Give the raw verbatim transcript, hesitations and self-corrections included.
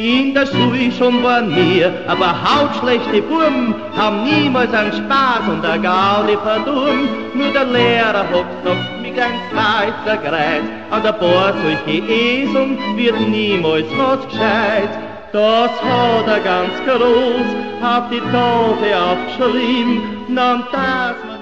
In der Schule schon waren wir, aber hautschlechte Buben, haben niemals einen Spaß und der Gaudi verdurm. Nur der Lehrer hat gesagt, mich ein Schweizer Kreis, an der Bar solche Esung wird niemals was gescheit. Das hat er ganz groß auf die Tafel aufgeschrieben, nahm das